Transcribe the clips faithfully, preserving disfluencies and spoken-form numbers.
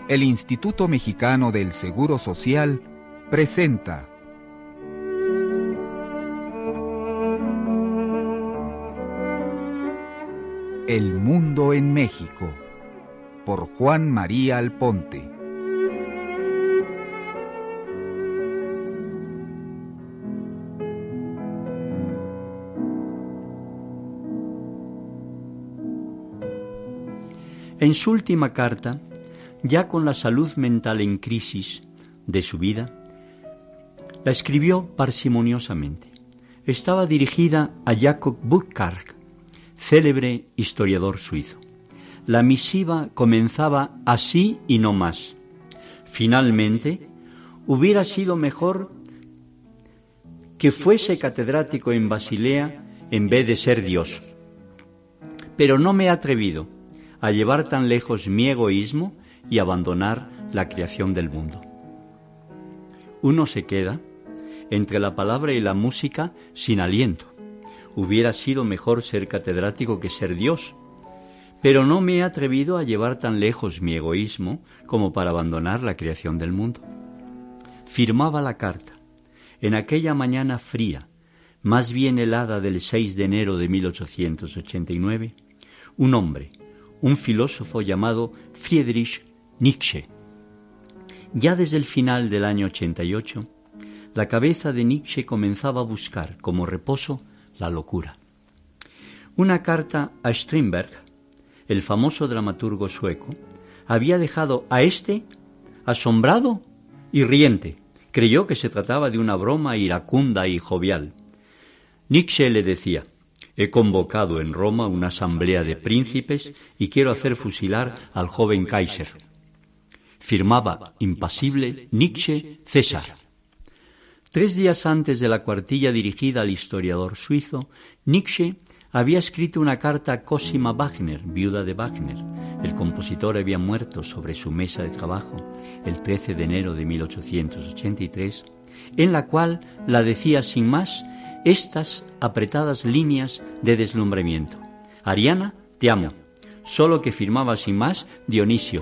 el Instituto Mexicano del Seguro Social presenta El Mundo en México, por Juan María Alponte. En su última carta, ya con la salud mental en crisis de su vida, la escribió parsimoniosamente. Estaba dirigida a Jacob Burckhardt, célebre historiador suizo. La misiva comenzaba así y no más. Finalmente, hubiera sido mejor que fuese catedrático en Basilea en vez de ser Dios. Pero no me he atrevido a llevar tan lejos mi egoísmo y abandonar la creación del mundo. Uno se queda entre la palabra y la música sin aliento. Hubiera sido mejor ser catedrático que ser Dios, pero no me he atrevido a llevar tan lejos mi egoísmo como para abandonar la creación del mundo. Firmaba la carta en aquella mañana fría, más bien helada del seis de enero de mil ochocientos ochenta y nueve, un hombre, un filósofo llamado Friedrich Nietzsche. Ya desde el final del año ochenta y ocho, la cabeza de Nietzsche comenzaba a buscar como reposo la locura. Una carta a Strindberg, el famoso dramaturgo sueco, había dejado a éste asombrado y riente. Creyó que se trataba de una broma iracunda y jovial. Nietzsche le decía: he convocado en Roma una asamblea de príncipes y quiero hacer fusilar al joven Kaiser. Firmaba impasible Nietzsche César. Tres días antes de la cuartilla dirigida al historiador suizo, Nietzsche había escrito una carta a Cosima Wagner, viuda de Wagner. El compositor había muerto sobre su mesa de trabajo el trece de enero de mil ochocientos ochenta y tres, en la cual la decía sin más estas apretadas líneas de deslumbramiento: Ariana, te amo, solo que firmaba sin más Dionisios.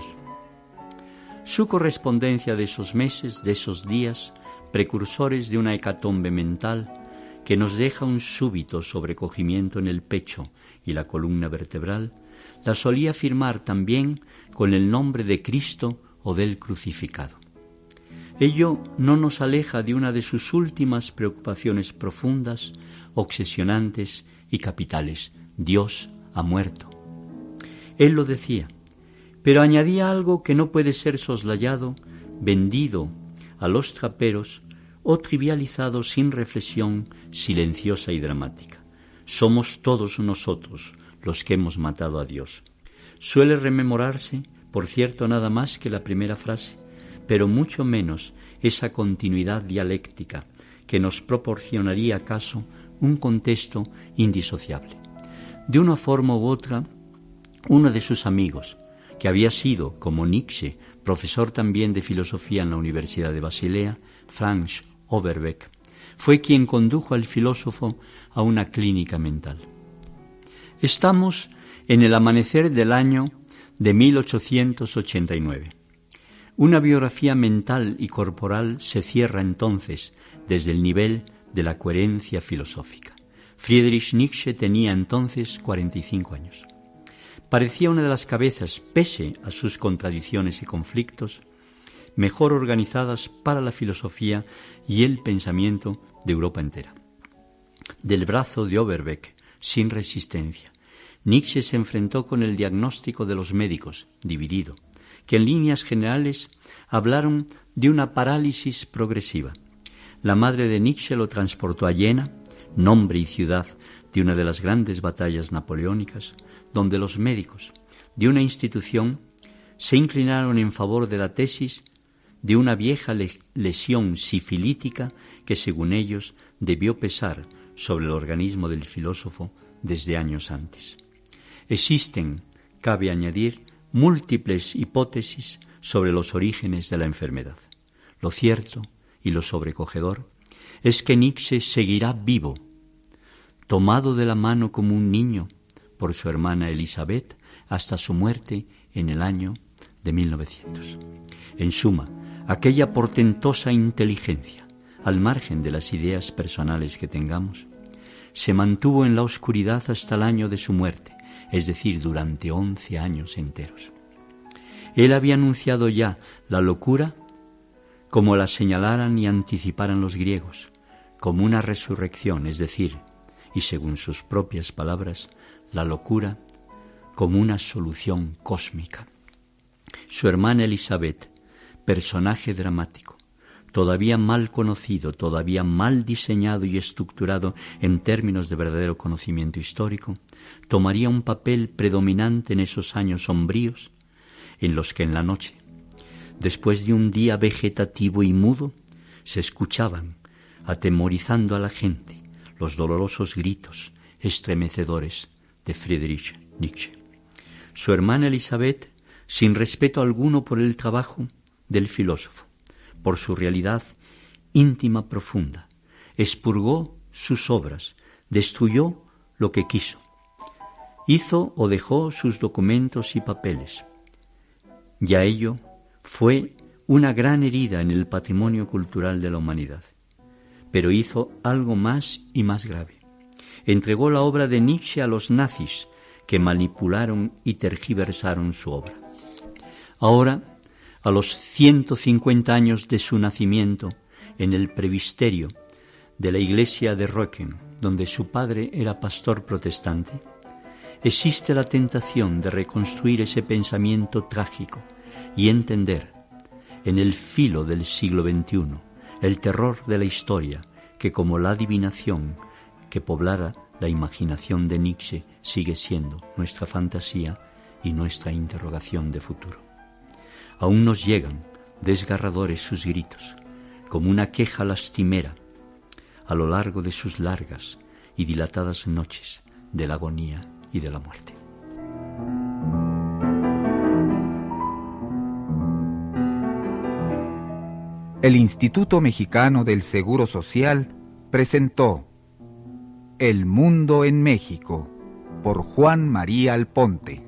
Su correspondencia de esos meses, de esos días, precursores de una hecatombe mental que nos deja un súbito sobrecogimiento en el pecho y la columna vertebral, la solía firmar también con el nombre de Cristo o del crucificado. Ello no nos aleja de una de sus últimas preocupaciones profundas, obsesionantes y capitales: Dios ha muerto. Él lo decía, pero añadía algo que no puede ser soslayado, vendido a los traperos o trivializado sin reflexión silenciosa y dramática: somos todos nosotros los que hemos matado a Dios. Suele rememorarse, por cierto, nada más que la primera frase, pero mucho menos esa continuidad dialéctica que nos proporcionaría acaso un contexto indisociable. De una forma u otra, uno de sus amigos, que había sido, como Nietzsche, profesor también de filosofía en la Universidad de Basilea, Franz Overbeck, fue quien condujo al filósofo a una clínica mental. Estamos en el amanecer del año de mil ochocientos ochenta y nueve. Una biografía mental y corporal se cierra entonces desde el nivel de la coherencia filosófica. Friedrich Nietzsche tenía entonces cuarenta y cinco años. Parecía una de las cabezas, pese a sus contradicciones y conflictos, mejor organizadas para la filosofía y el pensamiento de Europa entera. Del brazo de Overbeck, sin resistencia, Nietzsche se enfrentó con el diagnóstico de los médicos, dividido, que en líneas generales hablaron de una parálisis progresiva. La madre de Nietzsche lo transportó a Jena, nombre y ciudad de una de las grandes batallas napoleónicas, donde los médicos de una institución se inclinaron en favor de la tesis de una vieja lesión sifilítica que, según ellos, debió pesar sobre el organismo del filósofo desde años antes. Existen, cabe añadir, múltiples hipótesis sobre los orígenes de la enfermedad. Lo cierto y lo sobrecogedor es que Nietzsche seguirá vivo, tomado de la mano como un niño por su hermana Elizabeth hasta su muerte en el año de mil novecientos. En suma, aquella portentosa inteligencia, al margen de las ideas personales que tengamos, se mantuvo en la oscuridad hasta el año de su muerte, es decir, durante once años enteros. Él había anunciado ya la locura como la señalaran y anticiparan los griegos, como una resurrección, es decir, y según sus propias palabras, la locura como una solución cósmica. Su hermana Elizabeth, personaje dramático, todavía mal conocido, todavía mal diseñado y estructurado en términos de verdadero conocimiento histórico, tomaría un papel predominante en esos años sombríos en los que en la noche, después de un día vegetativo y mudo, se escuchaban, atemorizando a la gente, los dolorosos gritos estremecedores de Friedrich Nietzsche. Su hermana Elizabeth, sin respeto alguno por el trabajo del filósofo, por su realidad íntima profunda, expurgó sus obras, destruyó lo que quiso, hizo o dejó sus documentos y papeles. Ya ello fue una gran herida en el patrimonio cultural de la humanidad, pero hizo algo más y más grave. Entregó la obra de Nietzsche a los nazis, que manipularon y tergiversaron su obra. Ahora, a los ciento cincuenta años de su nacimiento, en el presbiterio de la iglesia de Röcken, donde su padre era pastor protestante, existe la tentación de reconstruir ese pensamiento trágico y entender, en el filo del siglo veintiuno, el terror de la historia que, como la adivinación que poblara la imaginación de Nietzsche, sigue siendo nuestra fantasía y nuestra interrogación de futuro. Aún nos llegan desgarradores sus gritos, como una queja lastimera, a lo largo de sus largas y dilatadas noches de la agonía y de la muerte. El Instituto Mexicano del Seguro Social presentó El Mundo en México, por Juan María Alponte.